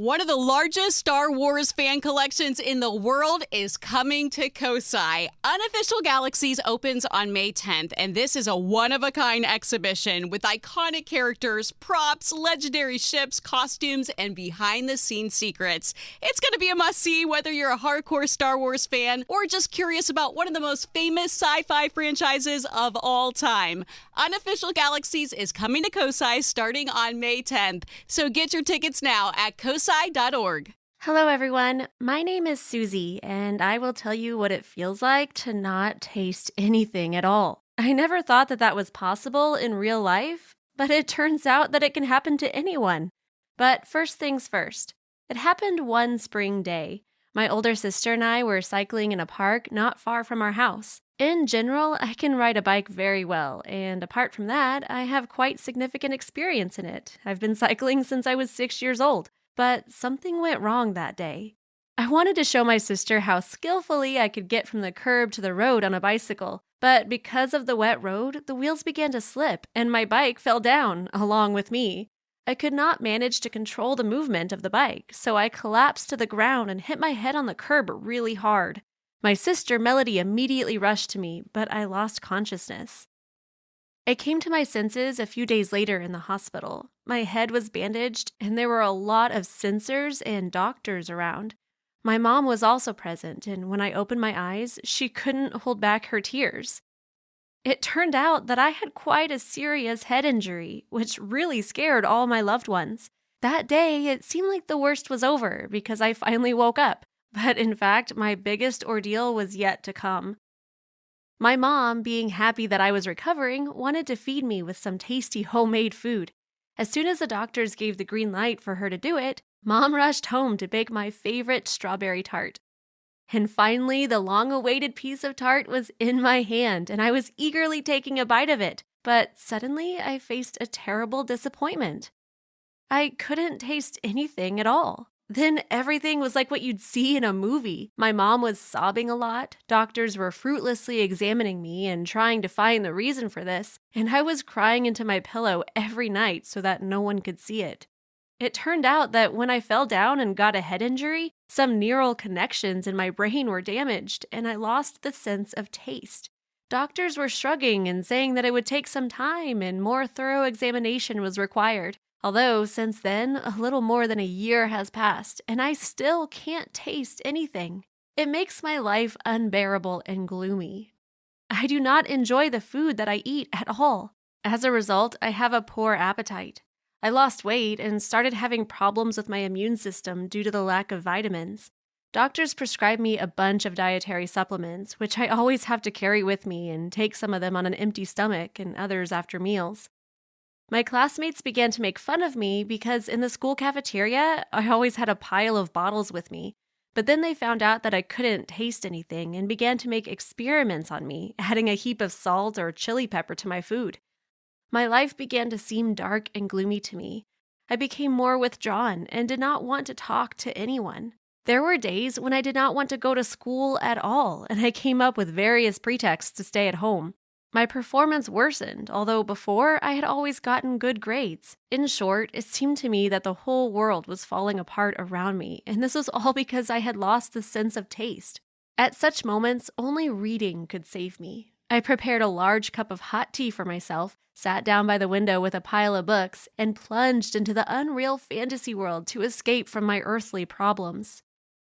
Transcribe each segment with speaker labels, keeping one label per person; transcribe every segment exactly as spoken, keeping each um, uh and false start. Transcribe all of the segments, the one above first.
Speaker 1: One of the largest Star Wars fan collections in the world is coming to Kosai. Unofficial Galaxies opens on May tenth, and this is a one-of-a-kind exhibition with iconic characters, props, legendary ships, costumes, and behind-the-scenes secrets. It's going to be a must-see whether you're a hardcore Star Wars fan or just curious about one of the most famous sci-fi franchises of all time. Unofficial Galaxies is coming to Kosai starting on May tenth, so get your tickets now at kosai dot org.
Speaker 2: Hello, everyone. My name is Susie, and I will tell you what it feels like to not taste anything at all. I never thought that that was possible in real life, but it turns out that it can happen to anyone. But first things first. It happened one spring day. My older sister and I were cycling in a park not far from our house. In general, I can ride a bike very well, and apart from that, I have quite significant experience in it. I've been cycling since I was six years old. But something went wrong that day. I wanted to show my sister how skillfully I could get from the curb to the road on a bicycle, but because of the wet road, the wheels began to slip and my bike fell down along with me. I could not manage to control the movement of the bike, so I collapsed to the ground and hit my head on the curb really hard. My sister Melody immediately rushed to me, but I lost consciousness. I came to my senses a few days later in the hospital. My head was bandaged, and there were a lot of sensors and doctors around. My mom was also present, and when I opened my eyes, she couldn't hold back her tears. It turned out that I had quite a serious head injury, which really scared all my loved ones. That day, it seemed like the worst was over because I finally woke up, but in fact, my biggest ordeal was yet to come. My mom, being happy that I was recovering, wanted to feed me with some tasty homemade food. As soon as the doctors gave the green light for her to do it, Mom rushed home to bake my favorite strawberry tart. And finally, the long-awaited piece of tart was in my hand, and I was eagerly taking a bite of it. But suddenly, I faced a terrible disappointment. I couldn't taste anything at all. Then everything was like what you'd see in a movie. My mom was sobbing a lot, doctors were fruitlessly examining me and trying to find the reason for this, and I was crying into my pillow every night so that no one could see it. It turned out that when I fell down and got a head injury, some neural connections in my brain were damaged, and I lost the sense of taste. Doctors were shrugging and saying that it would take some time and more thorough examination was required. Although, since then, a little more than a year has passed, and I still can't taste anything. It makes my life unbearable and gloomy. I do not enjoy the food that I eat at all. As a result, I have a poor appetite. I lost weight and started having problems with my immune system due to the lack of vitamins. Doctors prescribed me a bunch of dietary supplements, which I always have to carry with me and take some of them on an empty stomach and others after meals. My classmates began to make fun of me because in the school cafeteria, I always had a pile of bottles with me. But then they found out that I couldn't taste anything and began to make experiments on me, adding a heap of salt or chili pepper to my food. My life began to seem dark and gloomy to me. I became more withdrawn and did not want to talk to anyone. There were days when I did not want to go to school at all, and I came up with various pretexts to stay at home. My performance worsened, although before I had always gotten good grades. In short, it seemed to me that the whole world was falling apart around me, and this was all because I had lost the sense of taste. At such moments, only reading could save me. I prepared a large cup of hot tea for myself, sat down by the window with a pile of books, and plunged into the unreal fantasy world to escape from my earthly problems.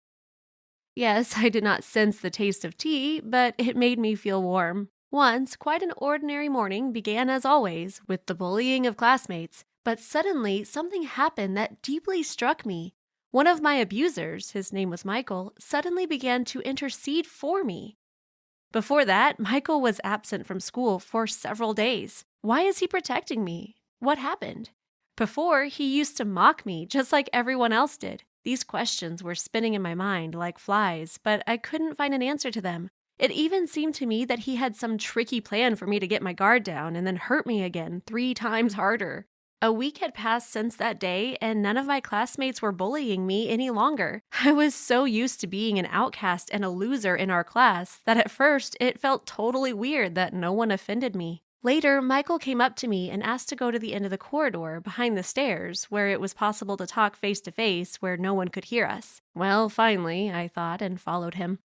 Speaker 2: Yes, I did not sense the taste of tea, but it made me feel warm. Once, quite an ordinary morning began as always with the bullying of classmates, but suddenly something happened that deeply struck me. One of my abusers, his name was Michael, suddenly began to intercede for me. Before that, Michael was absent from school for several days. Why is he protecting me? What happened? Before, he used to mock me just like everyone else did. These questions were spinning in my mind like flies, but I couldn't find an answer to them. It even seemed to me that he had some tricky plan for me to get my guard down and then hurt me again three times harder. A week had passed since that day, and none of my classmates were bullying me any longer. I was so used to being an outcast and a loser in our class that at first it felt totally weird that no one offended me. Later, Michael came up to me and asked to go to the end of the corridor behind the stairs where it was possible to talk face to face where no one could hear us. Well, finally, I thought, and followed him.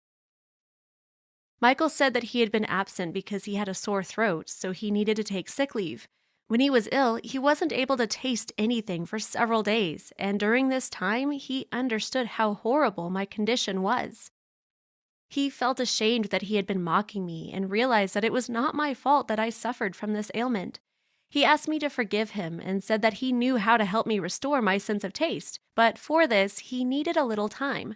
Speaker 2: Michael said that he had been absent because he had a sore throat, so he needed to take sick leave. When he was ill, he wasn't able to taste anything for several days, and during this time, he understood how horrible my condition was. He felt ashamed that he had been mocking me and realized that it was not my fault that I suffered from this ailment. He asked me to forgive him and said that he knew how to help me restore my sense of taste, but for this, he needed a little time.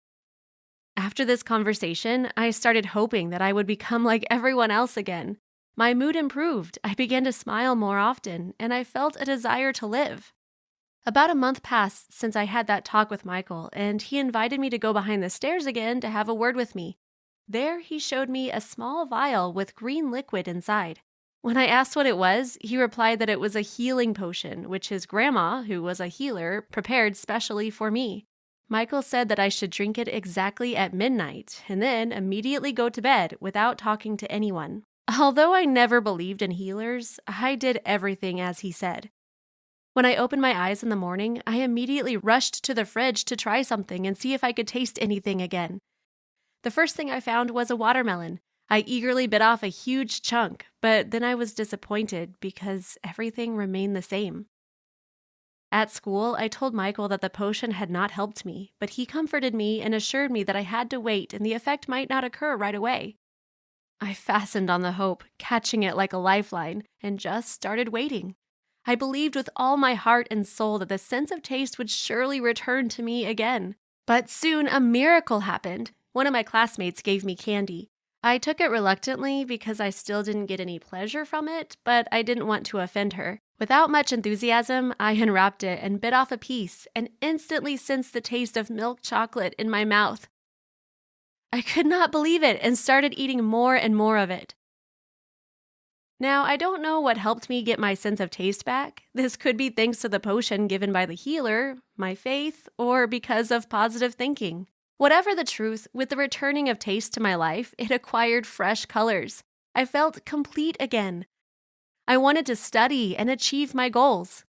Speaker 2: After this conversation, I started hoping that I would become like everyone else again. My mood improved, I began to smile more often, and I felt a desire to live. About a month passed since I had that talk with Michael, and he invited me to go behind the stairs again to have a word with me. There, he showed me a small vial with green liquid inside. When I asked what it was, he replied that it was a healing potion, which his grandma, who was a healer, prepared specially for me. Michael said that I should drink it exactly at midnight, and then immediately go to bed without talking to anyone. Although I never believed in healers, I did everything as he said. When I opened my eyes in the morning, I immediately rushed to the fridge to try something and see if I could taste anything again. The first thing I found was a watermelon. I eagerly bit off a huge chunk, but then I was disappointed because everything remained the same. At school, I told Michael that the potion had not helped me, but he comforted me and assured me that I had to wait and the effect might not occur right away. I fastened on the hope, catching it like a lifeline, and just started waiting. I believed with all my heart and soul that the sense of taste would surely return to me again. But soon a miracle happened. One of my classmates gave me candy. I took it reluctantly because I still didn't get any pleasure from it, but I didn't want to offend her. Without much enthusiasm, I unwrapped it and bit off a piece and instantly sensed the taste of milk chocolate in my mouth. I could not believe it and started eating more and more of it. Now, I don't know what helped me get my sense of taste back. This could be thanks to the potion given by the healer, my faith, or because of positive thinking. Whatever the truth, with the returning of taste to my life, it acquired fresh colors. I felt complete again. I wanted to study and achieve my goals.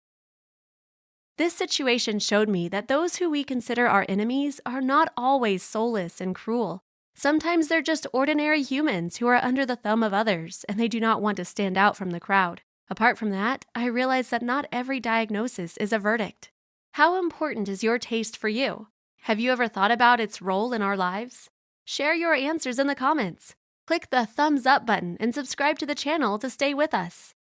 Speaker 2: This situation showed me that those who we consider our enemies are not always soulless and cruel. Sometimes they're just ordinary humans who are under the thumb of others, and they do not want to stand out from the crowd. Apart from that, I realized that not every diagnosis is a verdict. How important is your taste for you? Have you ever thought about its role in our lives? Share your answers in the comments. Click the thumbs up button and subscribe to the channel to stay with us.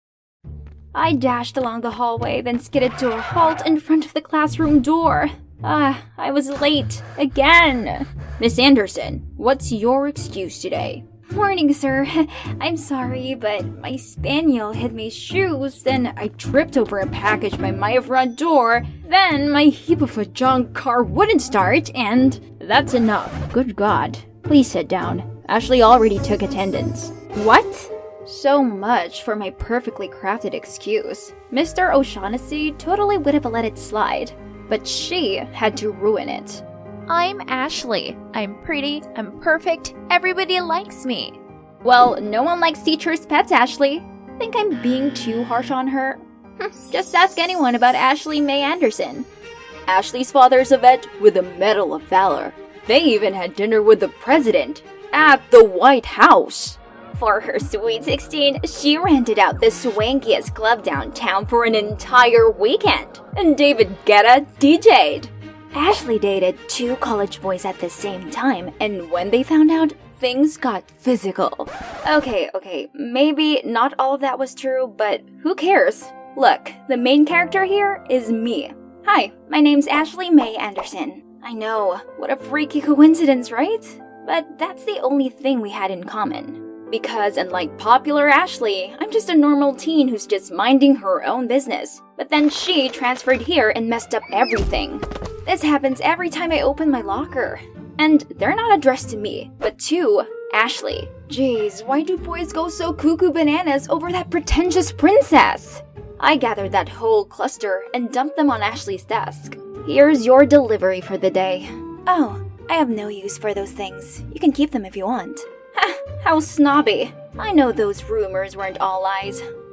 Speaker 3: I dashed along the hallway, then skidded to a halt in front of the classroom door. Ah, I was late. Again. Miss Anderson, what's your excuse today? Morning, sir. I'm sorry, but my spaniel hit my shoes, then I tripped over a package by my front door, then my heap of a junk car wouldn't start, and that's enough. Good God. Please sit down. Ashley already took attendance. What? So much for my perfectly crafted excuse. Mister O'Shaughnessy totally would have let it slide, but she had to ruin it.
Speaker 4: I'm Ashley. I'm pretty, I'm perfect, everybody likes me.
Speaker 3: Well, no one likes teachers' pets, Ashley. Think I'm being too harsh on her? Just ask anyone about Ashley May Anderson. Ashley's father's a vet with a Medal of Valor. They even had dinner with the president at the White House. For her sweet sixteen, she rented out the swankiest club downtown for an entire weekend, and David Guetta D J'd. Ashley dated two college boys at the same time, and when they found out, things got physical. Okay, okay, maybe not all of that was true, but who cares? Look, the main character here is me. Hi, my name's Ashley May Anderson. I know, what a freaky coincidence, right? But that's the only thing we had in common. Because unlike popular Ashley, I'm just a normal teen who's just minding her own business. But then she transferred here and messed up everything. This happens every time I open my locker. And they're not addressed to me, but to Ashley. Jeez, why do boys go so cuckoo bananas over that pretentious princess? I gathered that whole cluster and dumped them on Ashley's desk. Here's your delivery for the day. Oh, I have no use for those things. You can keep them if you want. Ha, how snobby. I know those rumors weren't all lies.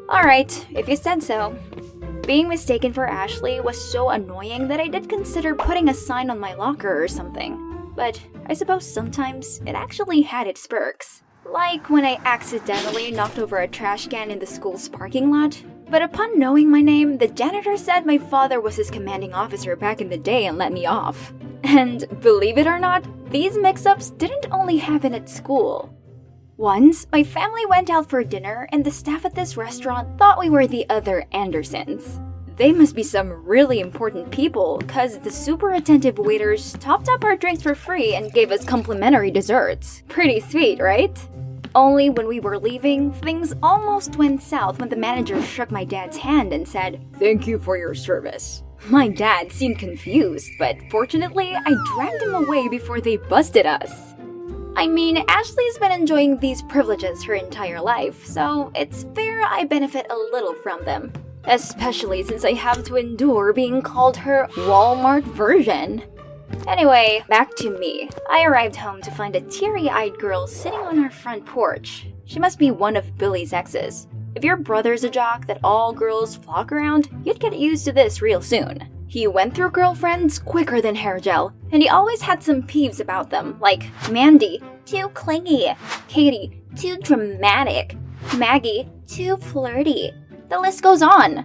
Speaker 3: Alright, if you said so. Being mistaken for Ashley was so annoying that I did consider putting a sign on my locker or something. But I suppose sometimes it actually had its perks. Like when I accidentally knocked over a trash can in the school's parking lot. But upon knowing my name, the janitor said my father was his commanding officer back in the day and let me off. And believe it or not, these mix-ups didn't only happen at school. Once, my family went out for dinner and the staff at this restaurant thought we were the other Andersons. They must be some really important people, cause the super attentive waiters topped up our drinks for free and gave us complimentary desserts. Pretty sweet, right? Only when we were leaving, things almost went south when the manager shook my dad's hand and said, "Thank you for your service." My dad seemed confused, but fortunately, I dragged him away before they busted us. I mean, Ashley's been enjoying these privileges her entire life, so it's fair I benefit a little from them. Especially since I have to endure being called her Walmart version. Anyway, back to me. I arrived home to find a teary-eyed girl sitting on our front porch. She must be one of Billy's exes. If your brother's a jock that all girls flock around, you'd get used to this real soon. He went through girlfriends quicker than hair gel, and he always had some peeves about them, like Mandy, too clingy, Katie, too dramatic, Maggie, too flirty. The list goes on.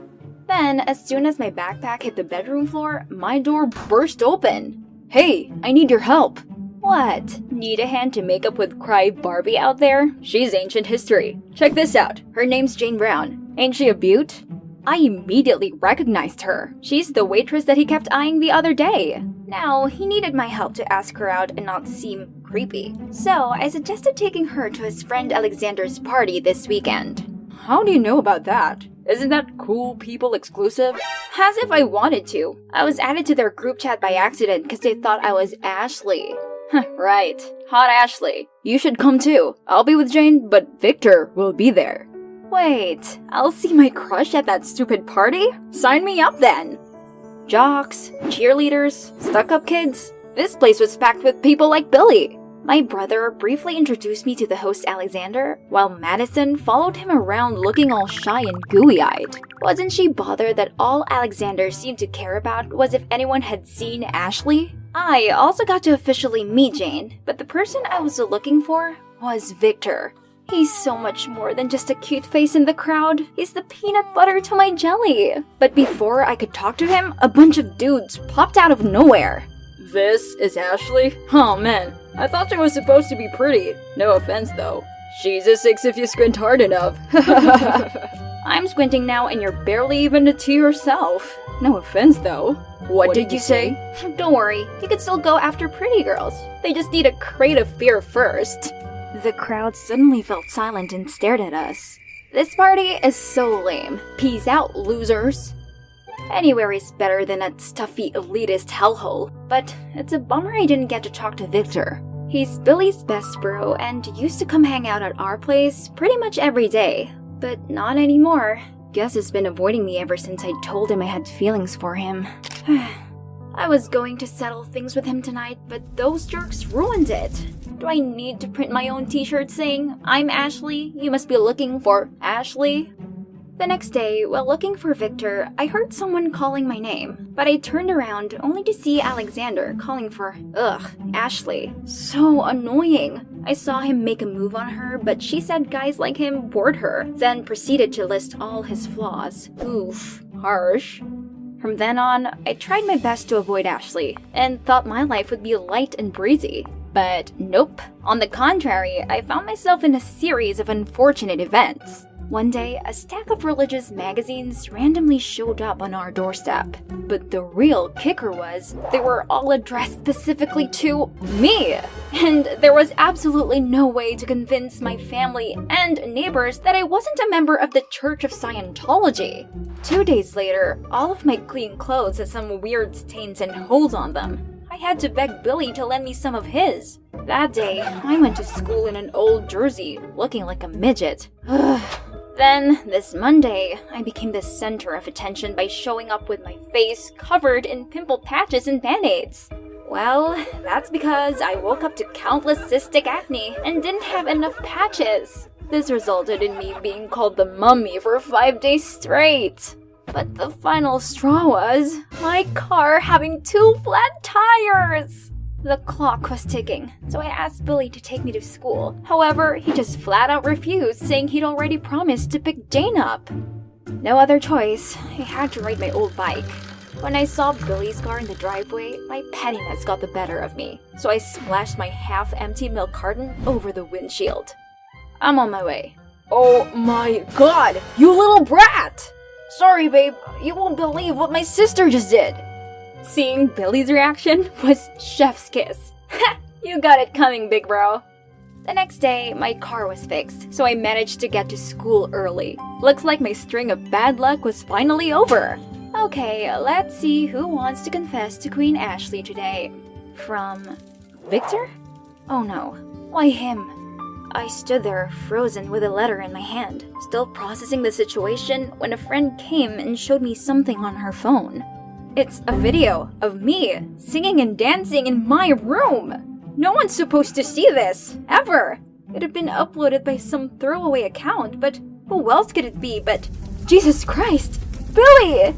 Speaker 3: Then, as soon as my backpack hit the bedroom floor, my door burst open. "Hey, I need your help." "What? Need a hand to make up with Cry Barbie out there? She's ancient history. Check this out. Her name's Jane Brown. Ain't she a beaut?" I immediately recognized her. She's the waitress that he kept eyeing the other day. Now, he needed my help to ask her out and not seem creepy. So, I suggested taking her to his friend Alexander's party this weekend. "How do you know about that? Isn't that cool people exclusive?" As if I wanted to. I was added to their group chat by accident because they thought I was Ashley. Right. Hot Ashley. You should come too. I'll be with Jane, but Victor will be there. Wait, I'll see my crush at that stupid party? Sign me up then! Jocks, cheerleaders, stuck-up kids. This place was packed with people like Billy. My brother briefly introduced me to the host Alexander, while Madison followed him around looking all shy and gooey-eyed. Wasn't she bothered that all Alexander seemed to care about was if anyone had seen Ashley? I also got to officially meet Jane, but the person I was looking for was Victor. He's so much more than just a cute face in the crowd. He's the peanut butter to my jelly. But before I could talk to him, a bunch of dudes popped out of nowhere. "This is Ashley? Oh man, I thought she was supposed to be pretty. No offense though. She's a six if you squint hard enough." "I'm squinting now and you're barely even a two yourself. No offense though." What, what did, did you say? say? Don't worry, you can still go after pretty girls. They just need a crate of beer first. The crowd suddenly felt silent and stared at us. This party is so lame. Peace out, losers. Anywhere is better than that stuffy elitist hellhole, but it's a bummer I didn't get to talk to Victor. He's Billy's best bro and used to come hang out at our place pretty much every day, but not anymore. Guess he's been avoiding me ever since I told him I had feelings for him. I was going to settle things with him tonight, but those jerks ruined it. Do I need to print my own t-shirt saying, "I'm Ashley, you must be looking for Ashley"? The next day, while looking for Victor, I heard someone calling my name, but I turned around only to see Alexander calling for, ugh, Ashley. So annoying. I saw him make a move on her, but she said guys like him bored her, then proceeded to list all his flaws. Oof, harsh. From then on, I tried my best to avoid Ashley, and thought my life would be light and breezy. But nope. On the contrary, I found myself in a series of unfortunate events. One day, a stack of religious magazines randomly showed up on our doorstep. But the real kicker was, they were all addressed specifically to me! And there was absolutely no way to convince my family and neighbors that I wasn't a member of the Church of Scientology. Two days later, all of my clean clothes had some weird stains and holes on them. I had to beg Billy to lend me some of his. That day, I went to school in an old jersey, looking like a midget. Ugh. Then, this Monday, I became the center of attention by showing up with my face covered in pimple patches and band-aids. Well, that's because I woke up to countless cystic acne and didn't have enough patches. This resulted in me being called the mummy for five days straight. But the final straw was my car having two flat tires. The clock was ticking, so I asked Billy to take me to school. However, he just flat out refused, saying he'd already promised to pick Jane up. No other choice, I had to ride my old bike. When I saw Billy's car in the driveway, my pettiness got the better of me, so I splashed my half-empty milk carton over the windshield. I'm on my way. Oh my god, you little brat! Sorry, babe, you won't believe what my sister just did. Seeing Billy's reaction was chef's kiss. Ha! You got it coming, big bro. The next day, my car was fixed, so I managed to get to school early. Looks like my string of bad luck was finally over. Okay, let's see who wants to confess to Queen Ashley today. From Victor? Oh no, why him? I stood there, frozen with a letter in my hand, still processing the situation when a friend came and showed me something on her phone. It's a video of me singing and dancing in my room! No one's supposed to see this, ever! It had been uploaded by some throwaway account, but who else could it be but Jesus Christ, Billy!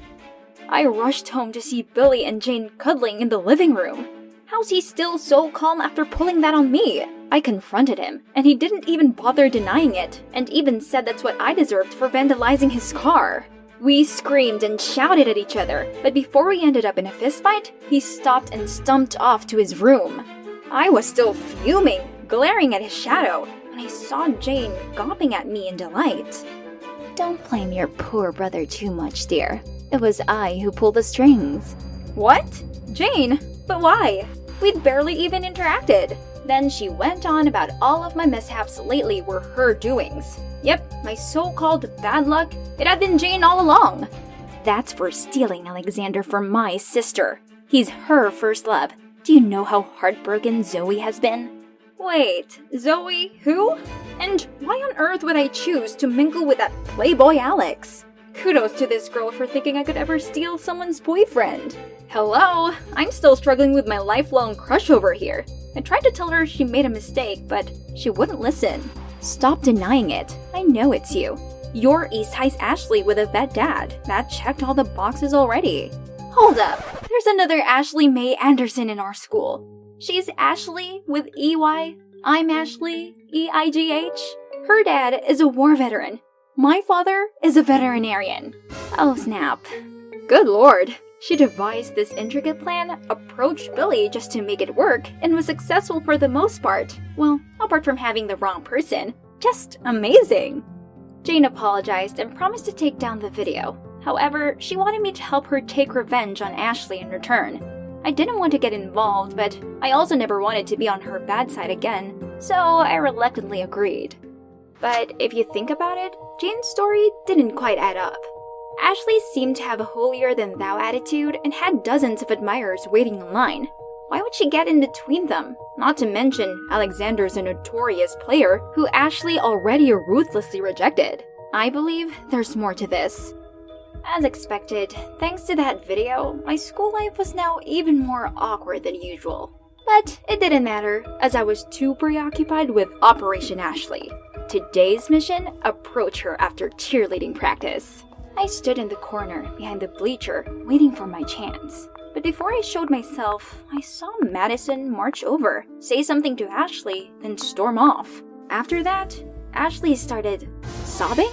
Speaker 3: I rushed home to see Billy and Jane cuddling in the living room. How's he still so calm after pulling that on me? I confronted him, and he didn't even bother denying it, and even said that's what I deserved for vandalizing his car. We screamed and shouted at each other, but before we ended up in a fistfight, he stopped and stumped off to his room. I was still fuming, glaring at his shadow, when I saw Jane gawping at me in delight. Don't blame your poor brother too much, dear. It was I who pulled the strings. What? Jane? But why? We'd barely even interacted. Then she went on about all of my mishaps lately were her doings. Yep, my so-called bad luck, it had been Jane all along. That's for stealing Alexander from my sister. He's her first love. Do you know how heartbroken Zoe has been? Wait, Zoe who? And why on earth would I choose to mingle with that playboy Alex? Kudos to this girl for thinking I could ever steal someone's boyfriend. Hello, I'm still struggling with my lifelong crush over here. I tried to tell her she made a mistake, but she wouldn't listen. Stop denying it. I know it's you. You're East High's Ashley with a vet dad. That checked all the boxes already. Hold up. There's another Ashley May Anderson in our school. She's Ashley with E Y. I'm Ashley, E I G H. Her dad is a war veteran. My father is a veterinarian. Oh snap. Good lord. She devised this intricate plan, approached Billy just to make it work, and was successful for the most part. Well, apart from having the wrong person. Just amazing. Jane apologized and promised to take down the video. However, she wanted me to help her take revenge on Ashley in return. I didn't want to get involved, but I also never wanted to be on her bad side again, so I reluctantly agreed. But if you think about it, Jane's story didn't quite add up. Ashley seemed to have a holier-than-thou attitude and had dozens of admirers waiting in line. Why would she get in between them? Not to mention, Alexander's a notorious player who Ashley already ruthlessly rejected. I believe there's more to this. As expected, thanks to that video, my school life was now even more awkward than usual. But it didn't matter, as I was too preoccupied with Operation Ashley. Today's mission, approach her after cheerleading practice. I stood in the corner, behind the bleacher, waiting for my chance. But before I showed myself, I saw Madison march over, say something to Ashley, then storm off. After that, Ashley started sobbing?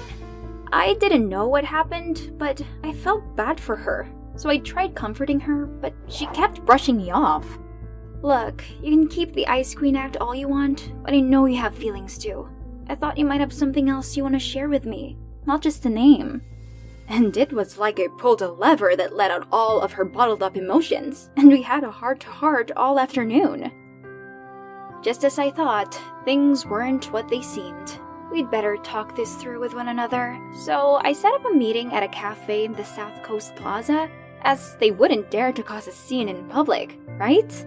Speaker 3: I didn't know what happened, but I felt bad for her. So I tried comforting her, but she kept brushing me off. Look, you can keep the Ice Queen act all you want, but I know you have feelings too. I thought you might have something else you want to share with me, not just the name. And it was like I pulled a lever that let out all of her bottled up emotions, and we had a heart-to-heart all afternoon. Just as I thought, things weren't what they seemed. We'd better talk this through with one another, so I set up a meeting at a cafe in the South Coast Plaza, as they wouldn't dare to cause a scene in public, right?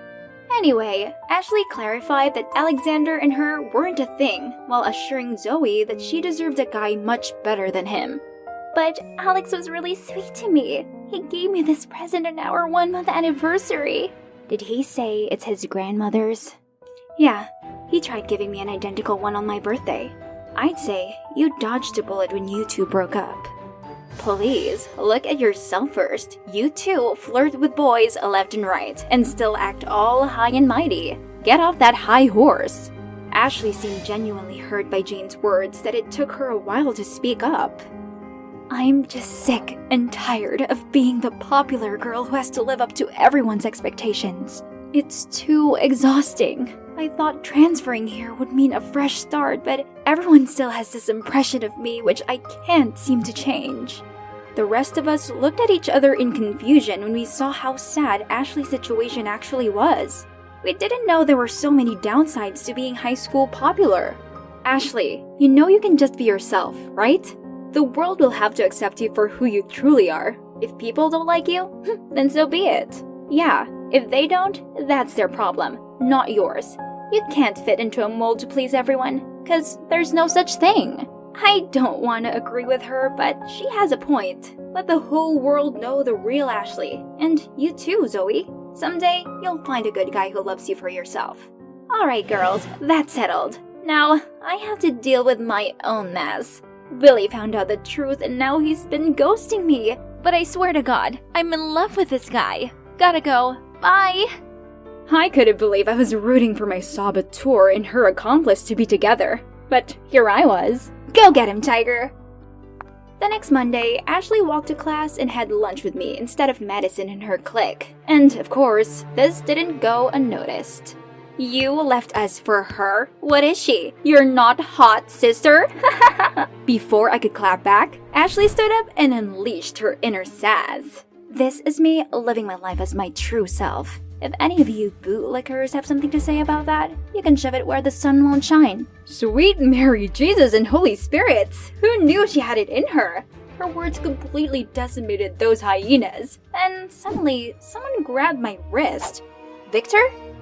Speaker 3: Anyway, Ashley clarified that Alexander and her weren't a thing, while assuring Zoe that she deserved a guy much better than him. But Alex was really sweet to me. He gave me this present on our one-month anniversary. Did he say it's his grandmother's? Yeah, He tried giving me an identical one on my birthday. I'd say you dodged a bullet when you two broke up. Please, look at yourself first. You two flirt with boys left and right and still act all high and mighty. Get off that high horse. Ashley seemed genuinely hurt by Jane's words that it took her a while to speak up. I'm just sick and tired of being the popular girl who has to live up to everyone's expectations. It's too exhausting. I thought transferring here would mean a fresh start, but everyone still has this impression of me which I can't seem to change. The rest of us looked at each other in confusion when we saw how sad Ashley's situation actually was. We didn't know there were so many downsides to being high school popular. Ashley, you know you can just be yourself, right? The world will have to accept you for who you truly are. If people don't like you, then so be it. Yeah, if they don't, that's their problem, not yours. You can't fit into a mold to please everyone, cause there's no such thing. I don't want to agree with her, but she has a point. Let the whole world know the real Ashley. And you too, Zoe. Someday, you'll find a good guy who loves you for yourself. Alright girls, that's settled. Now, I have to deal with my own mess. Billy found out the truth and now he's been ghosting me.
Speaker 4: But I swear to God, I'm in love with this guy. Gotta go. Bye.
Speaker 3: I couldn't believe I was rooting for my saboteur and her accomplice to be together. But here I was. Go get him, Tiger! The next Monday, Ashley walked to class and had lunch with me instead of Madison and her clique. And, of course, this didn't go unnoticed. You left us for her? What is she? You're not hot, sister? Before I could clap back, Ashley stood up and unleashed her inner sass. This is me living my life as my true self. If any of you bootlickers have something to say about that, you can shove it where the sun won't shine. Sweet Mary Jesus and Holy Spirits! Who knew she had it in her? Her words completely decimated those hyenas. And suddenly, someone grabbed my wrist. Victor?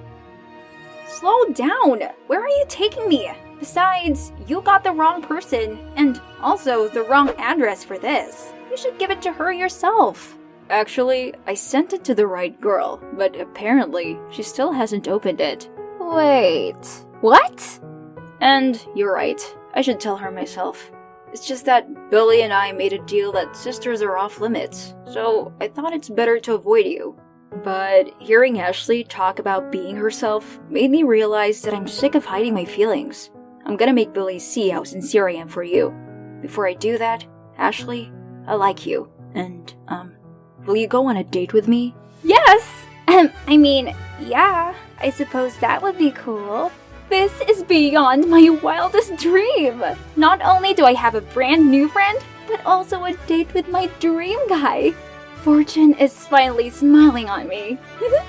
Speaker 3: Slow down! Where are you taking me? Besides, you got the wrong person, and also the wrong address for this. You should give it to her yourself. Actually, I sent it to the right girl, but apparently she still hasn't opened it. Wait, what? And you're right, I should tell her myself. It's just that Billy and I made a deal that sisters are off limits, so I thought it's better to avoid you. But hearing Ashley talk about being herself made me realize that I'm sick of hiding my feelings. I'm gonna make Billy see how sincere I am for you. Before I do that, Ashley, I like you, and, um, will you go on a date with me? Yes! Um, I mean, yeah, I suppose that would be cool. This is beyond my wildest dream! Not only do I have a brand new friend, but also a date with my dream guy. Fortune is finally smiling on me.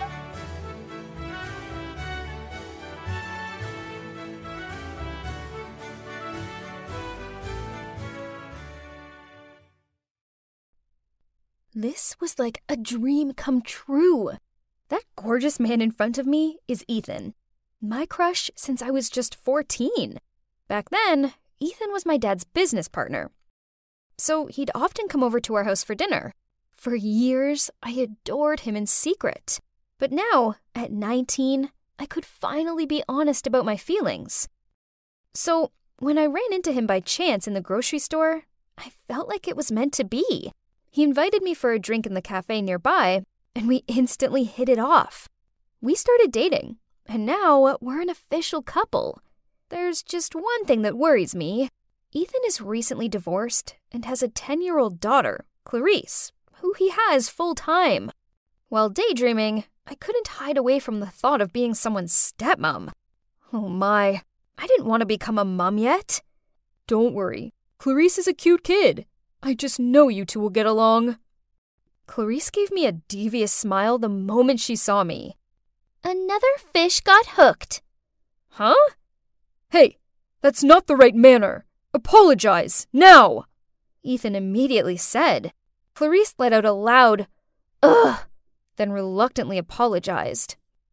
Speaker 5: This was like a dream come true. That gorgeous man in front of me is Ethan. My crush since I was just fourteen. Back then, Ethan was my dad's business partner. So he'd often come over to our house for dinner. For years, I adored him in secret. But now, at nineteen, I could finally be honest about my feelings. So, when I ran into him by chance in the grocery store, I felt like it was meant to be. He invited me for a drink in the cafe nearby, and we instantly hit it off. We started dating, and now we're an official couple. There's just one thing that worries me. Ethan is recently divorced and has a ten-year-old daughter, Clarice, who he has full-time. While daydreaming, I couldn't hide away from the thought of being someone's stepmom. Oh my, I didn't want to become a mom yet. Don't worry, Clarice is a cute kid. I just know you two will get along. Clarice gave me a devious smile the moment she saw me.
Speaker 4: Another fish got hooked.
Speaker 5: Huh? Hey, that's not the right manner. Apologize, now! Ethan immediately said. Clarice let out a loud, ugh, then reluctantly apologized.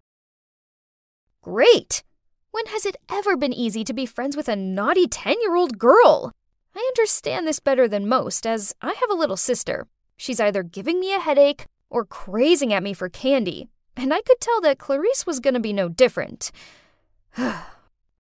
Speaker 5: Great! When has it ever been easy to be friends with a naughty ten-year-old girl? I understand this better than most, as I have a little sister. She's either giving me a headache or crazing at me for candy, and I could tell that Clarice was gonna be no different.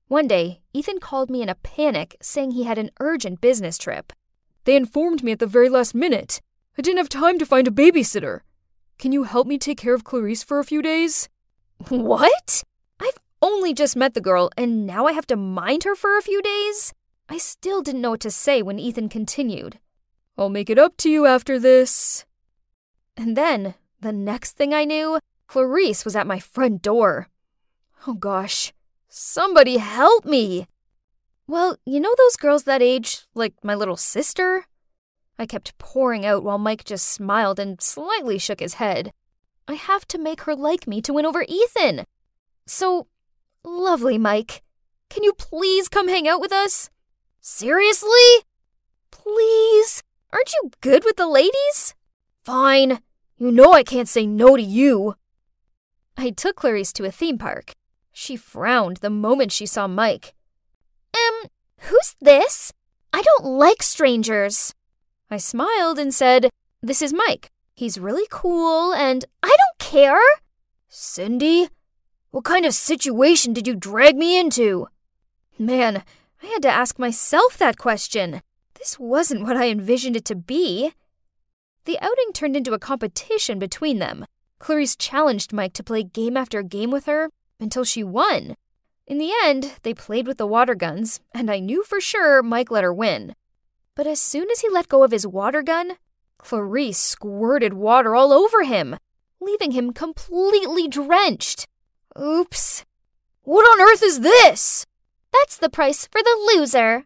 Speaker 5: One day, Ethan called me in a panic, saying he had an urgent business trip. They informed me at the very last minute. I didn't have time to find a babysitter. Can you help me take care of Clarice for a few days? What? I've only just met the girl, and now I have to mind her for a few days? I still didn't know what to say when Ethan continued. I'll make it up to you after this. And then, the next thing I knew, Clarice was at my front door. Oh gosh, somebody help me! Well, you know those girls that age, like my little sister? I kept pouring out while Mike just smiled and slightly shook his head. I have to make her like me to win over Ethan. So, lovely Mike, can you please come hang out with us? Seriously? Please? Aren't you good with the ladies? Fine. You know I can't say no to you. I took Clarice to a theme park. She frowned the moment she saw Mike. Um, who's this? I don't like strangers. I smiled and said, This is Mike. He's really cool and I don't care. Cindy, what kind of situation did you drag me into? Man, I had to ask myself that question. This wasn't what I envisioned it to be. The outing turned into a competition between them. Clarice challenged Mike to play game after game with her until she won. In the end, they played with the water guns, and I knew for sure Mike let her win. But as soon as he let go of his water gun, Clarice squirted water all over him, leaving him completely drenched. Oops. What on earth is this?
Speaker 3: That's the price for the loser.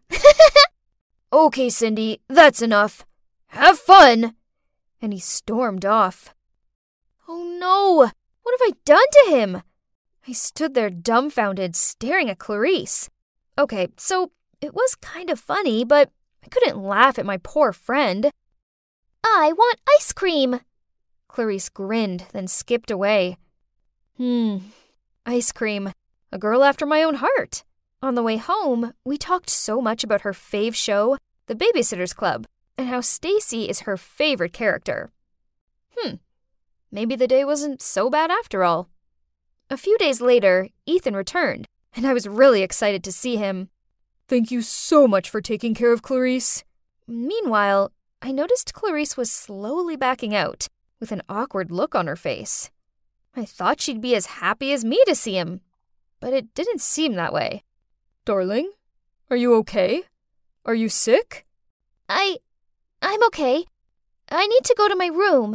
Speaker 5: Okay, Cindy, that's enough. Have fun. And he stormed off. Oh no, what have I done to him? I stood there dumbfounded, staring at Clarice. Okay, so it was kind of funny, but I couldn't laugh at my poor friend.
Speaker 3: I want ice cream.
Speaker 5: Clarice grinned, then skipped away. Hmm, ice cream. A girl after my own heart. On the way home, we talked so much about her fave show, The Babysitter's Club, and how Stacy is her favorite character. Hmm, maybe the day wasn't so bad after all. A few days later, Ethan returned, and I was really excited to see him. Thank you so much for taking care of Clarice. Meanwhile, I noticed Clarice was slowly backing out, with an awkward look on her face. I thought she'd be as happy as me to see him, but it didn't seem that way. Darling, are you okay? Are you sick?
Speaker 3: I... I'm okay. I need to go to my room.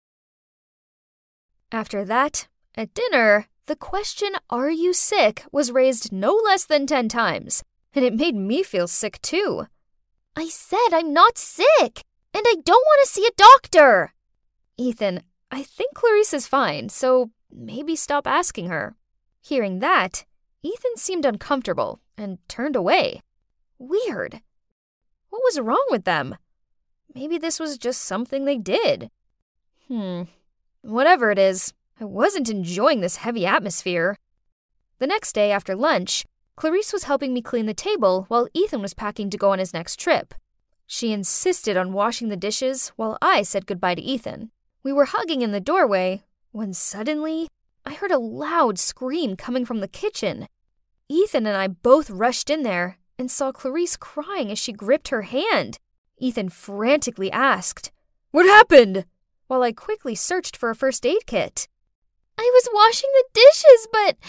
Speaker 5: After that, at dinner, the question, are you sick, was raised no less than ten times, and it made me feel sick too.
Speaker 3: I said I'm not sick, and I don't want to see a doctor.
Speaker 5: Ethan, I think Clarice is fine, so maybe stop asking her. Hearing that, Ethan seemed uncomfortable and turned away. Weird. What was wrong with them? Maybe this was just something they did. Hmm. Whatever it is, I wasn't enjoying this heavy atmosphere. The next day after lunch, Clarice was helping me clean the table while Ethan was packing to go on his next trip. She insisted on washing the dishes while I said goodbye to Ethan. We were hugging in the doorway when suddenly I heard a loud scream coming from the kitchen. Ethan and I both rushed in there and saw Clarice crying as she gripped her hand. Ethan frantically asked, "What happened?" while I quickly searched for a first aid kit.
Speaker 3: I was washing the dishes, but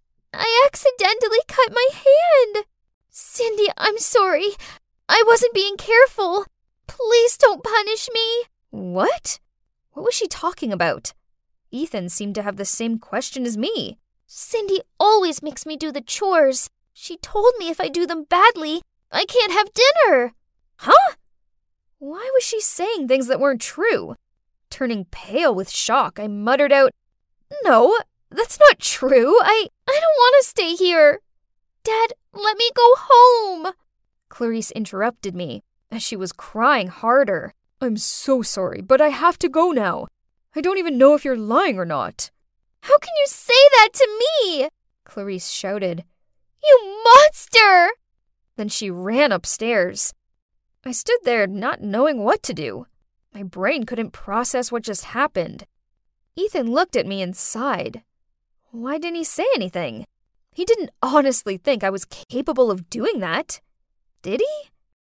Speaker 3: I accidentally cut my hand. Cindy, I'm sorry. I wasn't being careful. Please don't punish me.
Speaker 5: What? What was she talking about? Ethan seemed to have the same question as me.
Speaker 3: Cindy always makes me do the chores. She told me if I do them badly, I can't have dinner.
Speaker 5: Huh? Why was she saying things that weren't true? Turning pale with shock, I muttered out, "No, that's not true. I,
Speaker 3: I don't want to stay here. Dad, let me go home."
Speaker 5: Clarice interrupted me as she was crying harder. "I'm so sorry, but I have to go now. I don't even know if you're lying or not."
Speaker 3: "How can you say that to me?"
Speaker 5: Clarice shouted.
Speaker 3: "You monster!"
Speaker 5: Then she ran upstairs. I stood there not knowing what to do. My brain couldn't process what just happened. Ethan looked at me and sighed. Why didn't he say anything? He didn't honestly think I was capable of doing that, did he?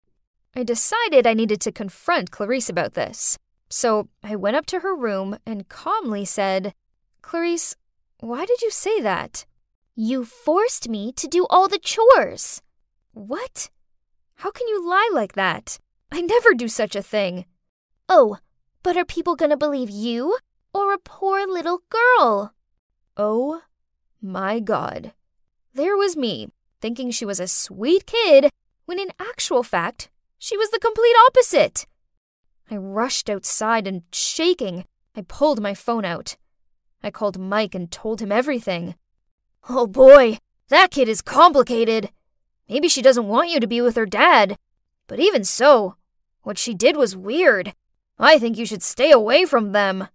Speaker 5: I decided I needed to confront Clarice about this. So I went up to her room and calmly said, "Clarice, why did you say that?"
Speaker 3: "You forced me to do all the chores."
Speaker 5: "What? How can you lie like that? I never do such a thing."
Speaker 3: "Oh, but are people gonna believe you or a poor little girl?"
Speaker 5: Oh my God. There was me, thinking she was a sweet kid, when in actual fact, she was the complete opposite. I rushed outside and, shaking, I pulled my phone out. I called Mike and told him everything. "Oh boy, that kid is complicated. Maybe she doesn't want you to be with her dad. But even so, what she did was weird. I think you should stay away from them."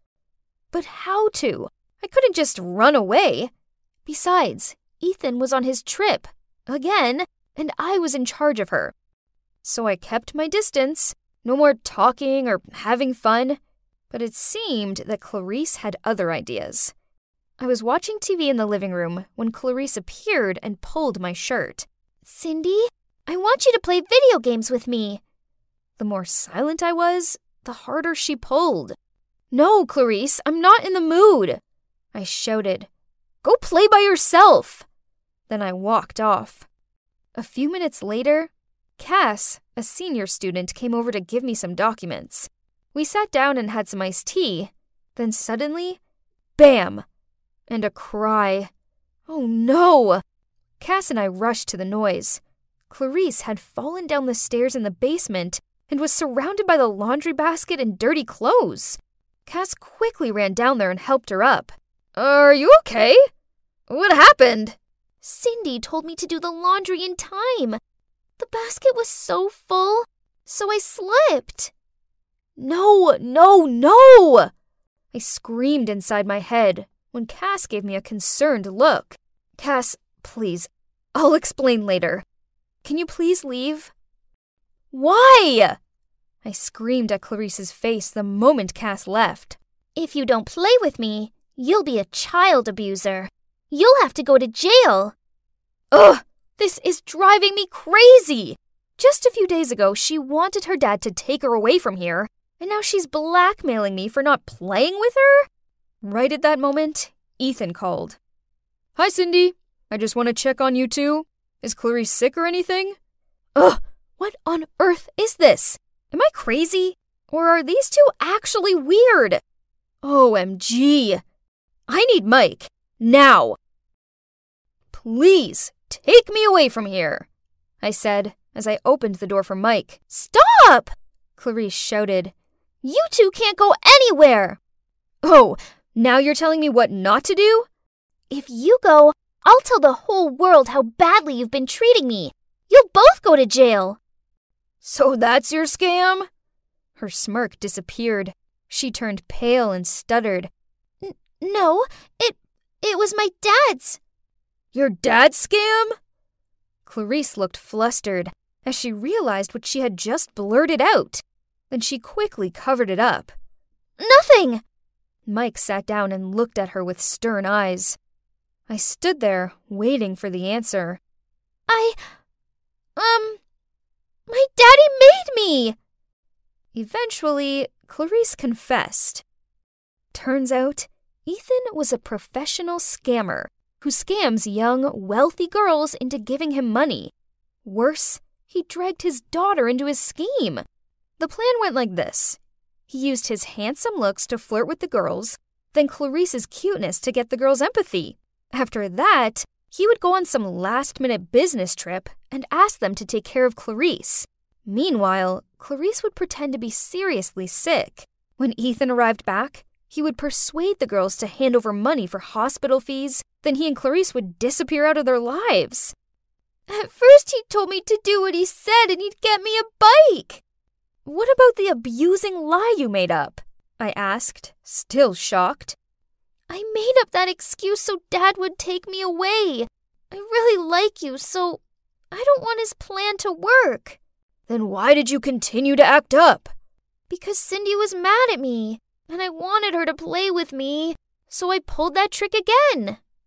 Speaker 5: But how to? I couldn't just run away. Besides, Ethan was on his trip, again, and I was in charge of her. So I kept my distance, no more talking or having fun. But it seemed that Clarice had other ideas. I was watching T V in the living room when Clarice appeared and pulled my shirt.
Speaker 3: "Cindy, I want you to play video games with me."
Speaker 5: The more silent I was, the harder she pulled. "No, Clarice, I'm not in the mood," I shouted. "Go play by yourself." Then I walked off. A few minutes later, Cass, a senior student, came over to give me some documents. We sat down and had some iced tea. Then suddenly, bam! And a cry. Oh no! Cass and I rushed to the noise. Clarice had fallen down the stairs in the basement and was surrounded by the laundry basket and dirty clothes. Cass quickly ran down there and helped her up. "Are you okay? What happened?"
Speaker 3: "Cindy told me to do the laundry in time. The basket was so full, so I slipped."
Speaker 5: "No, no, no!" I screamed inside my head when Cass gave me a concerned look. "Cass, please, I'll explain later. Can you please leave?" "Why?" I screamed at Clarice's face the moment Cass left.
Speaker 3: "If you don't play with me, you'll be a child abuser. You'll have to go to jail."
Speaker 5: Ugh, this is driving me crazy. Just a few days ago, she wanted her dad to take her away from here, and now she's blackmailing me for not playing with her? Right at that moment, Ethan called. "Hi, Cindy. I just want to check on you too. Is Clarice sick or anything?" Ugh, what on earth is this? Am I crazy? Or are these two actually weird? O M G. I need Mike. Now. "Please, take me away from here," I said as I opened the door for Mike. "Stop!" Clarice shouted. "You two can't go anywhere." "Oh, now you're telling me what not to do?"
Speaker 3: "If you go, I'll tell the whole world how badly you've been treating me. You'll both go to jail."
Speaker 5: "So that's your scam?" Her smirk disappeared. She turned pale and stuttered.
Speaker 3: N- no, it it was my dad's."
Speaker 5: "Your dad's scam?" Clarice looked flustered as she realized what she had just blurted out. Then she quickly covered it up.
Speaker 3: "Nothing!"
Speaker 5: Mike sat down and looked at her with stern eyes. I stood there, waiting for the answer.
Speaker 3: I... Um... My daddy made me!
Speaker 5: Eventually, Clarice confessed. Turns out, Ethan was a professional scammer who scams young, wealthy girls into giving him money. Worse, he dragged his daughter into his scheme. The plan went like this. He used his handsome looks to flirt with the girls, then Clarice's cuteness to get the girls' empathy. After that, he would go on some last-minute business trip and ask them to take care of Clarice. Meanwhile, Clarice would pretend to be seriously sick. When Ethan arrived back, he would persuade the girls to hand over money for hospital fees, then he and Clarice would disappear out of their lives.
Speaker 3: At first he told me to do what he said and he'd get me a bike.
Speaker 5: "What about the abusing lie you made up?" I asked, still shocked.
Speaker 3: "I made up that excuse so Dad would take me away. I really like you, so I don't want his plan to work."
Speaker 5: "Then why did you continue to act up?"
Speaker 3: "Because Cindy was mad at me, and I wanted her to play with me, so I pulled that trick again."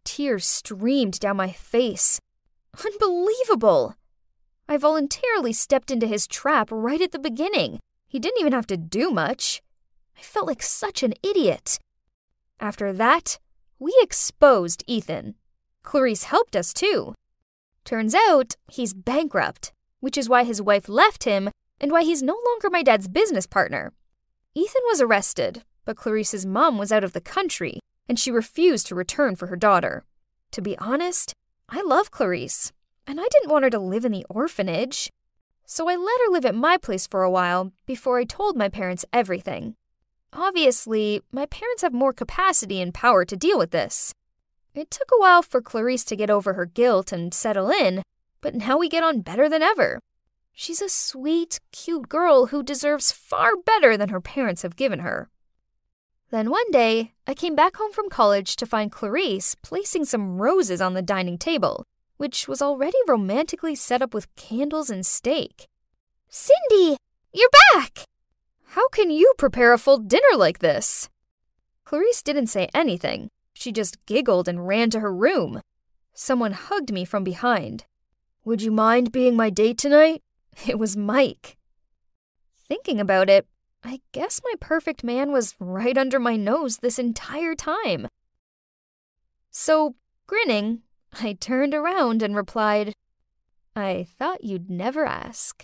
Speaker 5: Tears streamed down my face. Unbelievable! I voluntarily stepped into his trap right at the beginning. He didn't even have to do much. I felt like such an idiot. After that, we exposed Ethan. Clarice helped us too. Turns out, he's bankrupt, which is why his wife left him and why he's no longer my dad's business partner. Ethan was arrested, but Clarice's mom was out of the country, and she refused to return for her daughter. To be honest, I love Clarice, and I didn't want her to live in the orphanage. So I let her live at my place for a while before I told my parents everything. Obviously, my parents have more capacity and power to deal with this. It took a while for Clarice to get over her guilt and settle in, but now we get on better than ever. She's a sweet, cute girl who deserves far better than her parents have given her. Then one day, I came back home from college to find Clarice placing some roses on the dining table, which was already romantically set up with candles and steak. "Cindy, you're back! How can you prepare a full dinner like this?" Clarice didn't say anything. She just giggled and ran to her room. Someone hugged me from behind. "Would you mind being my date tonight?" It was Mike. Thinking about it, I guess my perfect man was right under my nose this entire time. So, grinning, I turned around and replied, "I thought you'd never ask."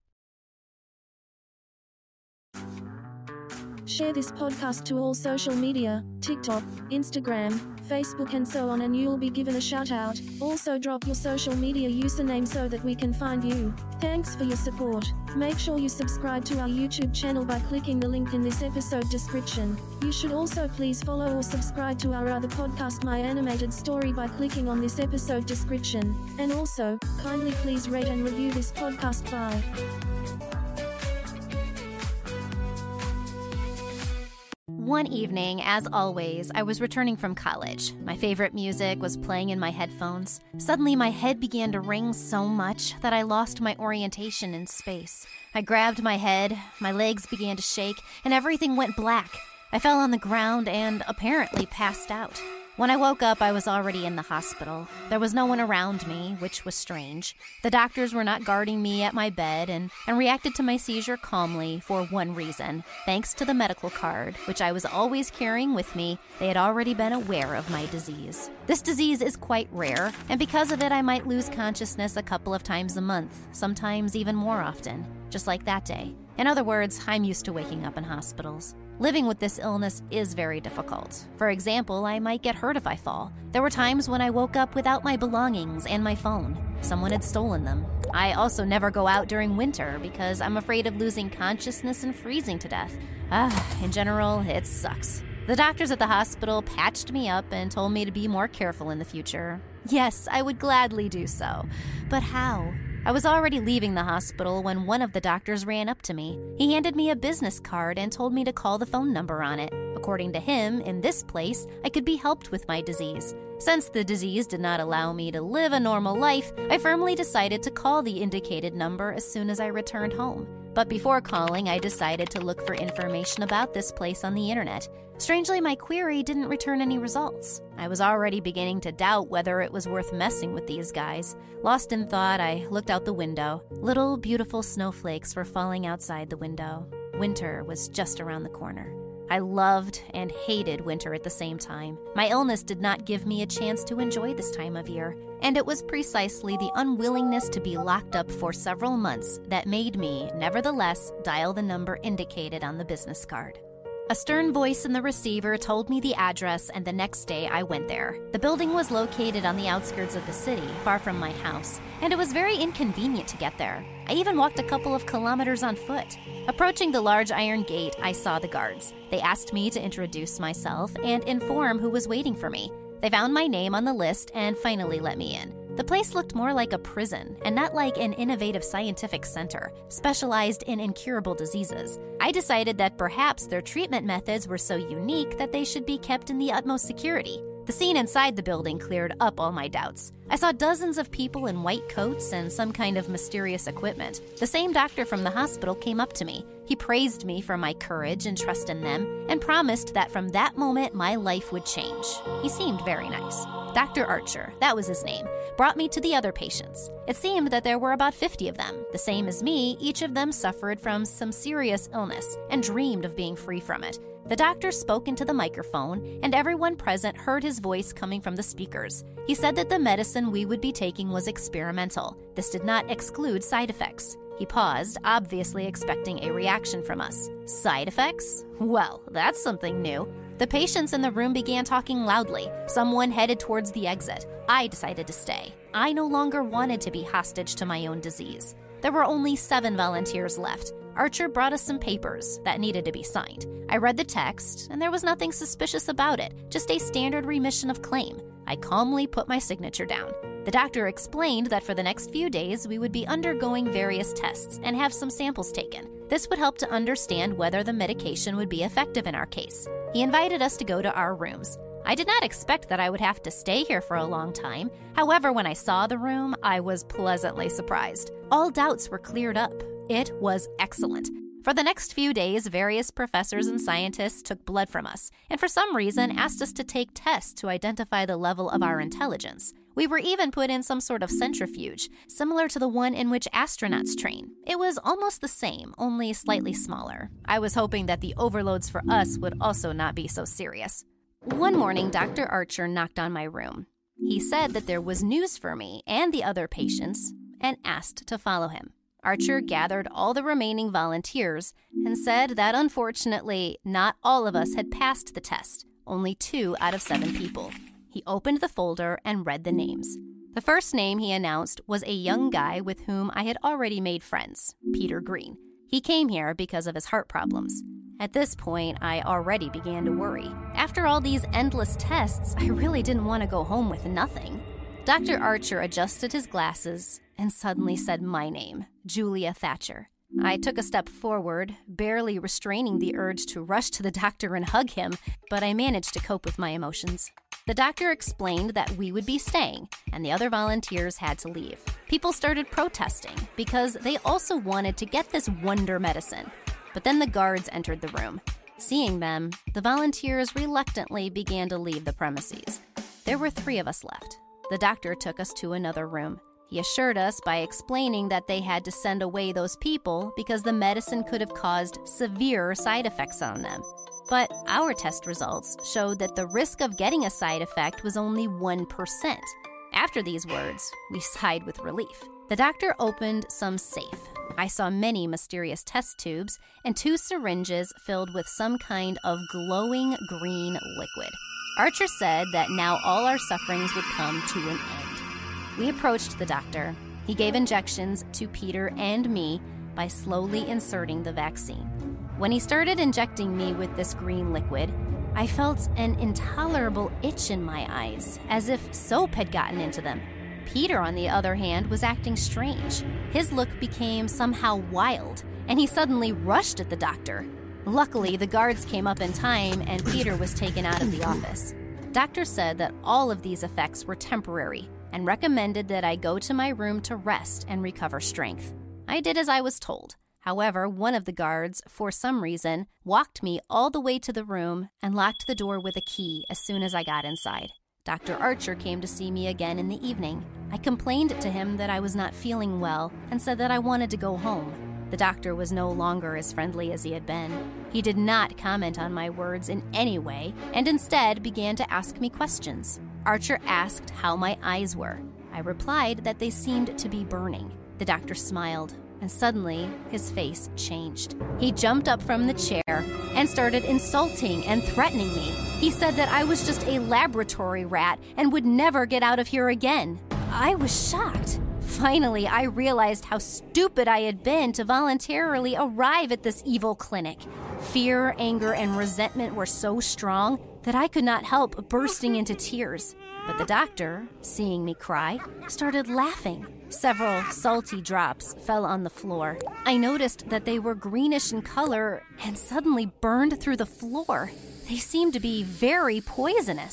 Speaker 6: Share this podcast to all social media, TikTok, Instagram, Facebook and so on, and you'll be given a shout out. Also drop your social media username so that we can find you. Thanks for your support. Make sure you subscribe to our YouTube channel by clicking the link in this episode description. You should also please follow or subscribe to our other podcast, My Animated Story, by clicking on this episode description. And also, kindly please rate and review this podcast. Bye.
Speaker 2: One evening, as always, I was returning from college. My favorite music was playing in my headphones. Suddenly, my head began to ring so much that I lost my orientation in space. I grabbed my head, my legs began to shake, and everything went black. I fell on the ground and apparently passed out. When I woke up, I was already in the hospital. There was no one around me, which was strange. The doctors were not guarding me at my bed and, and reacted to my seizure calmly for one reason. Thanks to the medical card, which I was always carrying with me, they had already been aware of my disease. This disease is quite rare, and because of it, I might lose consciousness a couple of times a month, sometimes even more often, just like that day. In other words, I'm used to waking up in hospitals. Living with this illness is very difficult. For example, I might get hurt if I fall. There were times when I woke up without my belongings and my phone. Someone had stolen them. I also never go out during winter because I'm afraid of losing consciousness and freezing to death. Ah, in general, it sucks. The doctors at the hospital patched me up and told me to be more careful in the future. Yes, I would gladly do so. But how? I was already leaving the hospital when one of the doctors ran up to me. He handed me a business card and told me to call the phone number on it. According to him, in this place, I could be helped with my disease. Since the disease did not allow me to live a normal life, I firmly decided to call the indicated number as soon as I returned home. But before calling, I decided to look for information about this place on the internet. Strangely, my query didn't return any results. I was already beginning to doubt whether it was worth messing with these guys. Lost in thought, I looked out the window. Little, beautiful snowflakes were falling outside the window. Winter was just around the corner. I loved and hated winter at the same time. My illness did not give me a chance to enjoy this time of year, and it was precisely the unwillingness to be locked up for several months that made me, nevertheless, dial the number indicated on the business card. A stern voice in the receiver told me the address, and the next day I went there. The building was located on the outskirts of the city, far from my house, and it was very inconvenient to get there. I even walked a couple of kilometers on foot. Approaching the large iron gate, I saw the guards. They asked me to introduce myself and inform who was waiting for me. They found my name on the list and finally let me in. The place looked more like a prison and not like an innovative scientific center, specialized in incurable diseases. I decided that perhaps their treatment methods were so unique that they should be kept in the utmost security.
Speaker 7: The scene inside the building cleared up all my doubts. I saw dozens of people in white coats and some kind of mysterious equipment. The same doctor from the hospital came up to me. He praised me for my courage and trust in them, and promised that from that moment my life would change. He seemed very nice. Doctor Archer, that was his name, brought me to the other patients. It seemed that there were about fifty of them. The same as me, each of them suffered from some serious illness and dreamed of being free from it. The doctor spoke into the microphone, and everyone present heard his voice coming from the speakers. He said that the medicine we would be taking was experimental. This did not exclude side effects. He paused, obviously expecting a reaction from us. Side effects? Well, that's something new. The patients in the room began talking loudly. Someone headed towards the exit. I decided to stay. I no longer wanted to be hostage to my own disease. There were only seven volunteers left. Archer brought us some papers that needed to be signed. I read the text, and there was nothing suspicious about it, just a standard remission of claim. I calmly put my signature down. The doctor explained that for the next few days we would be undergoing various tests and have some samples taken. This would help to understand whether the medication would be effective in our case. He invited us to go to our rooms. I did not expect that I would have to stay here for a long time. However, when I saw the room, I was pleasantly surprised. All doubts were cleared up. It was excellent. For the next few days, various professors and scientists took blood from us, and for some reason asked us to take tests to identify the level of our intelligence. We were even put in some sort of centrifuge, similar to the one in which astronauts train. It was almost the same, only slightly smaller. I was hoping that the overloads for us would also not be so serious. One morning, Doctor Archer knocked on my room. He said that there was news for me and the other patients, and asked to follow him. Archer gathered all the remaining volunteers and said that unfortunately, not all of us had passed the test, only two out of seven people. He opened the folder and read the names. The first name he announced was a young guy with whom I had already made friends, Peter Green. He came here because of his heart problems. At this point, I already began to worry. After all these endless tests, I really didn't want to go home with nothing. Doctor Archer adjusted his glasses and suddenly said my name, Julia Thatcher. I took a step forward, barely restraining the urge to rush to the doctor and hug him, but I managed to cope with my emotions. The doctor explained that we would be staying, and the other volunteers had to leave. People started protesting because they also wanted to get this wonder medicine. But then the guards entered the room. Seeing them, the volunteers reluctantly began to leave the premises. There were three of us left. The doctor took us to another room. He assured us by explaining that they had to send away those people because the medicine could have caused severe side effects on them. But our test results showed that the risk of getting a side effect was only one percent. After these words, we sighed with relief. The doctor opened some safe. I saw many mysterious test tubes and two syringes filled with some kind of glowing green liquid. Archer said that now all our sufferings would come to an end. We approached the doctor. He gave injections to Peter and me by slowly inserting the vaccine. When he started injecting me with this green liquid, I felt an intolerable itch in my eyes, as if soap had gotten into them. Peter, on the other hand, was acting strange. His look became somehow wild, and he suddenly rushed at the doctor. Luckily, the guards came up in time, and Peter was taken out of the office. Doctor said that all of these effects were temporary, and recommended that I go to my room to rest and recover strength. I did as I was told. However, one of the guards, for some reason, walked me all the way to the room and locked the door with a key as soon as I got inside. Doctor Archer came to see me again in the evening. I complained to him that I was not feeling well and said that I wanted to go home. The doctor was no longer as friendly as he had been. He did not comment on my words in any way and instead began to ask me questions. Archer asked how my eyes were. I replied that they seemed to be burning. The doctor smiled, and suddenly his face changed. He jumped up from the chair and started insulting and threatening me. He said that I was just a laboratory rat and would never get out of here again. I was shocked. Finally, I realized how stupid I had been to voluntarily arrive at this evil clinic. Fear, anger, and resentment were so strong that I could not help bursting into tears. But the doctor, seeing me cry, started laughing. Several salty drops fell on the floor. I noticed that they were greenish in color and suddenly burned through the floor. They seemed to be very poisonous.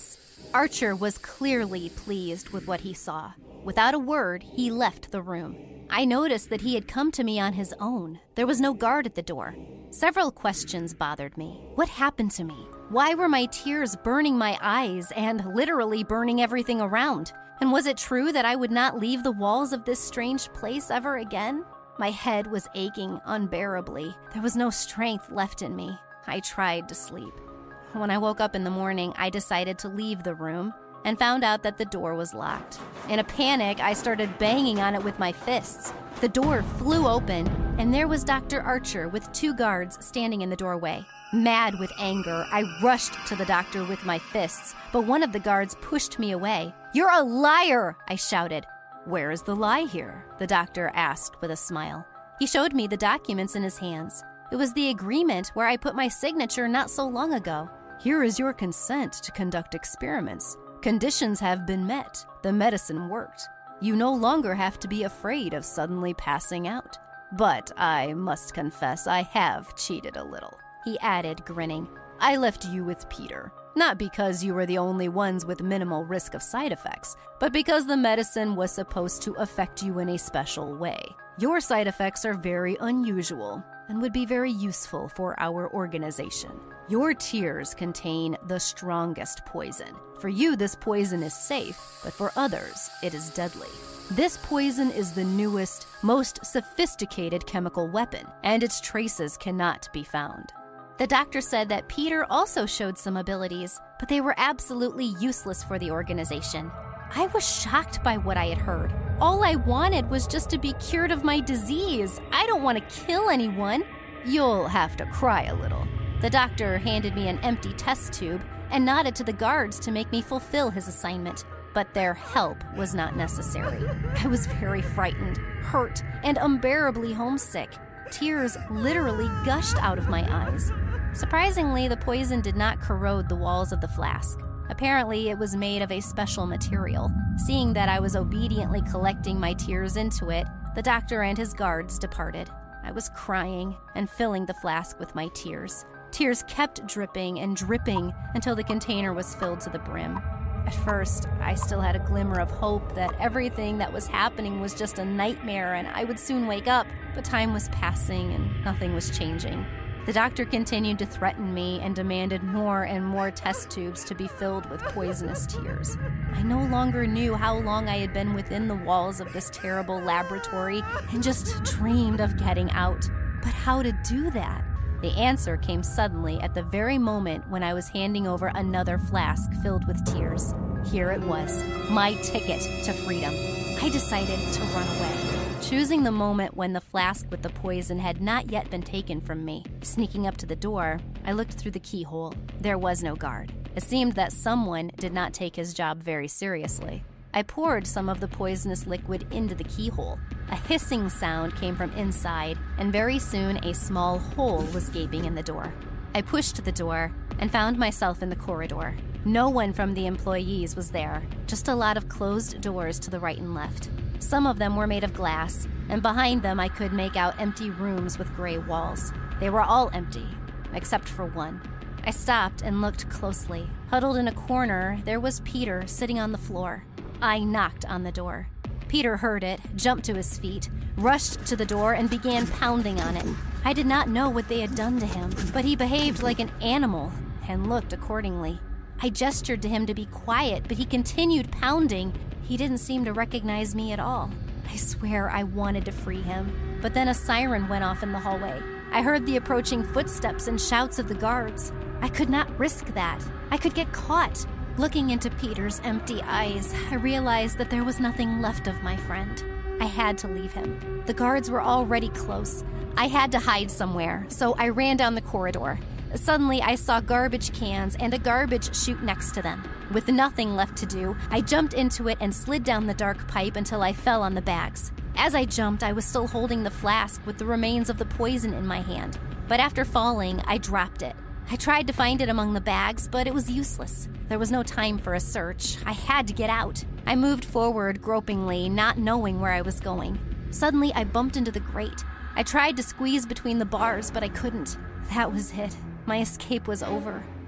Speaker 7: Archer was clearly pleased with what he saw. Without a word, he left the room. I noticed that he had come to me on his own. There was no guard at the door. Several questions bothered me. What happened to me? Why were my tears burning my eyes and literally burning everything around? And was it true that I would not leave the walls of this strange place ever again? My head was aching unbearably. There was no strength left in me. I tried to sleep. When I woke up in the morning, I decided to leave the room and found out that the door was locked. In a panic, I started banging on it with my fists. The door flew open, and there was Doctor Archer with two guards standing in the doorway. Mad with anger, I rushed to the doctor with my fists, but one of the guards pushed me away. "You're a liar!" I shouted. "Where is the lie here?" the doctor asked with a smile. He showed me the documents in his hands. It was the agreement where I put my signature not so long ago. "Here is your consent to conduct experiments. Conditions have been met. The medicine worked. You no longer have to be afraid of suddenly passing out. But I must confess I have cheated a little," he added, grinning. "I left you with Peter, not because you were the only ones with minimal risk of side effects, but because the medicine was supposed to affect you in a special way. Your side effects are very unusual and would be very useful for our organization. Your tears contain the strongest poison. For you, this poison is safe, but for others, it is deadly. This poison is the newest, most sophisticated chemical weapon, and its traces cannot be found." The doctor said that Peter also showed some abilities, but they were absolutely useless for the organization. I was shocked by what I had heard. All I wanted was just to be cured of my disease. I don't want to kill anyone. "You'll have to cry a little." The doctor handed me an empty test tube and nodded to the guards to make me fulfill his assignment, but their help was not necessary. I was very frightened, hurt, and unbearably homesick. Tears literally gushed out of my eyes. Surprisingly, the poison did not corrode the walls of the flask. Apparently, it was made of a special material. Seeing that I was obediently collecting my tears into it, the doctor and his guards departed. I was crying and filling the flask with my tears. Tears kept dripping and dripping until the container was filled to the brim. At first, I still had a glimmer of hope that everything that was happening was just a nightmare and I would soon wake up, but time was passing and nothing was changing. The doctor continued to threaten me and demanded more and more test tubes to be filled with poisonous tears. I no longer knew how long I had been within the walls of this terrible laboratory and just dreamed of getting out. But how to do that? The answer came suddenly at the very moment when I was handing over another flask filled with tears. Here it was, my ticket to freedom. I decided to run away, choosing the moment when the flask with the poison had not yet been taken from me. Sneaking up to the door, I looked through the keyhole. There was no guard. It seemed that someone did not take his job very seriously. I poured some of the poisonous liquid into the keyhole. A hissing sound came from inside, and very soon a small hole was gaping in the door. I pushed the door and found myself in the corridor. No one from the employees was there, just a lot of closed doors to the right and left. Some of them were made of glass, and behind them I could make out empty rooms with gray walls. They were all empty, except for one. I stopped and looked closely. Huddled in a corner, there was Peter sitting on the floor. I knocked on the door. Peter heard it, jumped to his feet, rushed to the door, and began pounding on it. I did not know what they had done to him, but he behaved like an animal and looked accordingly. I gestured to him to be quiet, but he continued pounding. He didn't seem to recognize me at all. I swear I wanted to free him, but then a siren went off in the hallway. I heard the approaching footsteps and shouts of the guards. I could not risk that. I could get caught. Looking into Peter's empty eyes, I realized that there was nothing left of my friend. I had to leave him. The guards were already close. I had to hide somewhere, so I ran down the corridor. Suddenly, I saw garbage cans and a garbage chute next to them. With nothing left to do, I jumped into it and slid down the dark pipe until I fell on the bags. As I jumped, I was still holding the flask with the remains of the poison in my hand. But after falling, I dropped it. I tried to find it among the bags, but it was useless. There was no time for a search. I had to get out. I moved forward gropingly, not knowing where I was going. Suddenly, I bumped into the grate. I tried to squeeze between the bars, but I couldn't. That was it. My escape was over.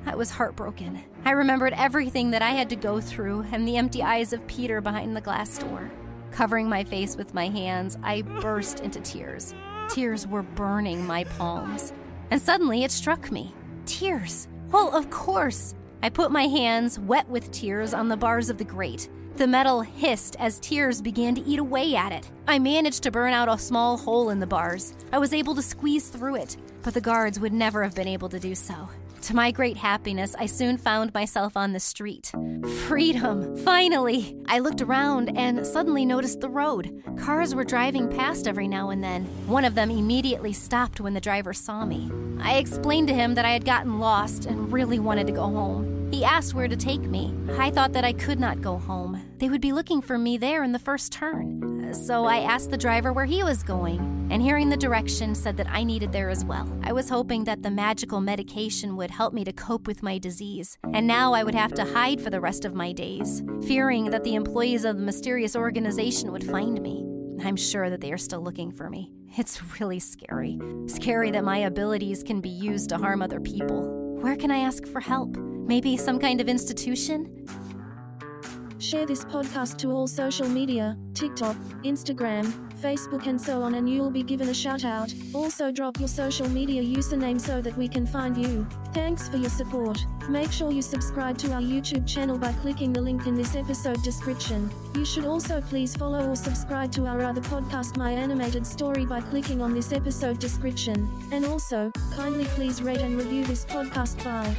Speaker 7: I was heartbroken. I remembered everything that I had to go through and the empty eyes of Peter behind the glass door. Covering my face with my hands, I burst into tears. Tears were burning my palms. And suddenly it struck me. Tears. Well, of course. I put my hands, wet with tears, on the bars of the grate. The metal hissed as tears began to eat away at it. I managed to burn out a small hole in the bars. I was able to squeeze through it, but the guards would never have been able to do so. To my great happiness, I soon found myself on the street. Freedom! Finally! I looked around and suddenly noticed the road. Cars were driving past every now and then. One of them immediately stopped when the driver saw me. I explained to him that I had gotten lost and really wanted to go home. He asked where to take me. I thought that I could not go home. They would be looking for me there in the first turn. So I asked the driver where he was going, and hearing the direction said that I needed there as well. I was hoping that the magical medication would help me to cope with my disease, and now I would have to hide for the rest of my days, fearing that the employees of the mysterious organization would find me. I'm sure that they are still looking for me. It's really scary. Scary that my abilities can be used to harm other people. Where can I ask for help? Maybe some kind of institution?
Speaker 6: Share this podcast to all social media, TikTok, Instagram, Facebook and so on, and you'll be given a shout out. Also drop your social media username so that we can find you. Thanks for your support. Make sure you subscribe to our YouTube channel by clicking the link in this episode description. You should also please follow or subscribe to our other podcast, My Animated Story, by clicking on this episode description. And also, kindly please rate and review this podcast. Bye.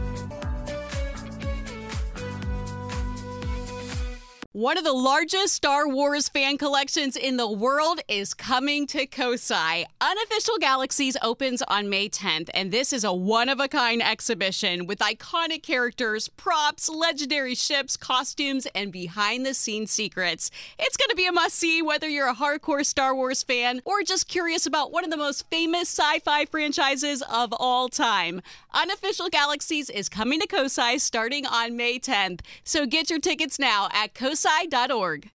Speaker 1: One of the largest Star Wars fan collections in the world is coming to Kosai. Unofficial Galaxies opens on May tenth, and this is a one-of-a-kind exhibition with iconic characters, props, legendary ships, costumes, and behind-the-scenes secrets. It's going to be a must-see whether you're a hardcore Star Wars fan or just curious about one of the most famous sci-fi franchises of all time. Unofficial Galaxies is coming to Kosai starting on May tenth, so get your tickets now at kosai dot org.